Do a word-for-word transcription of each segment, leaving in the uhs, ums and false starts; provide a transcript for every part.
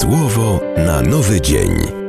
Słowo na nowy dzień.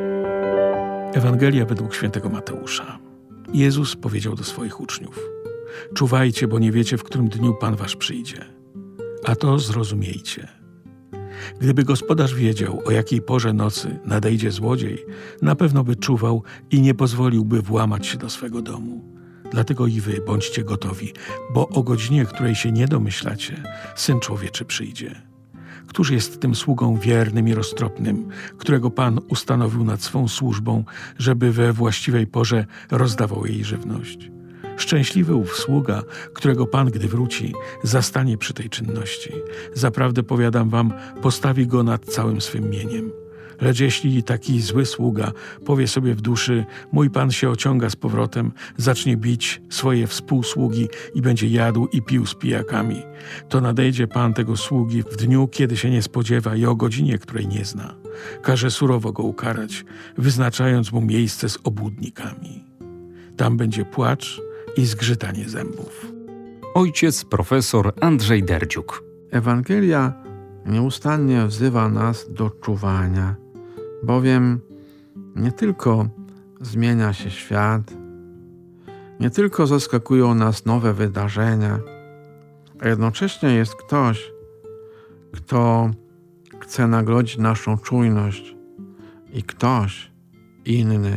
Ewangelia według świętego Mateusza. Jezus powiedział do swoich uczniów: czuwajcie, bo nie wiecie, w którym dniu Pan wasz przyjdzie. A to zrozumiejcie. Gdyby gospodarz wiedział, o jakiej porze nocy nadejdzie złodziej, na pewno by czuwał i nie pozwoliłby włamać się do swego domu. Dlatego i wy bądźcie gotowi, bo o godzinie, której się nie domyślacie, Syn Człowieczy przyjdzie. Któż jest tym sługą wiernym i roztropnym, którego Pan ustanowił nad swą służbą, żeby we właściwej porze rozdawał jej żywność? Szczęśliwy ów sługa, którego Pan, gdy wróci, zastanie przy tej czynności. Zaprawdę powiadam wam, postawi go nad całym swym mieniem. Lecz jeśli taki zły sługa powie sobie w duszy: mój Pan się ociąga z powrotem, zacznie bić swoje współsługi i będzie jadł i pił z pijakami, to nadejdzie Pan tego sługi w dniu, kiedy się nie spodziewa i o godzinie, której nie zna. Każe surowo go ukarać, wyznaczając mu miejsce z obłudnikami. Tam będzie płacz i zgrzytanie zębów. Ojciec profesor Andrzej Derdziuk. Ewangelia nieustannie wzywa nas do czuwania, bowiem nie tylko zmienia się świat, nie tylko zaskakują nas nowe wydarzenia, a jednocześnie jest ktoś, kto chce nagrodzić naszą czujność i ktoś inny,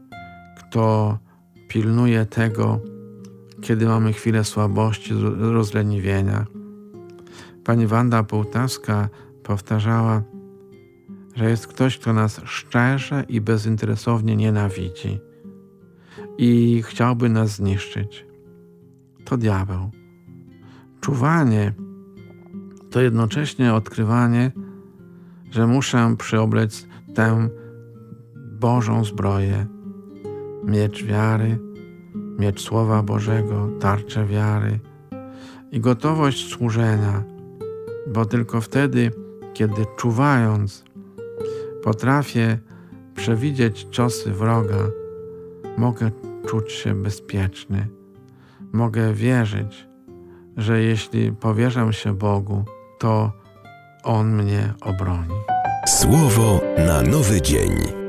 kto pilnuje tego, kiedy mamy chwilę słabości, rozleniwienia. Pani Wanda Połtawska powtarzała, że jest ktoś, kto nas szczerze i bezinteresownie nienawidzi i chciałby nas zniszczyć. To diabeł. Czuwanie to jednocześnie odkrywanie, że muszę przyoblec tę Bożą zbroję, miecz wiary, miecz Słowa Bożego, tarczę wiary i gotowość służenia, bo tylko wtedy, kiedy czuwając potrafię przewidzieć ciosy wroga, mogę czuć się bezpieczny. Mogę wierzyć, że jeśli powierzę się Bogu, to On mnie obroni. Słowo na nowy dzień.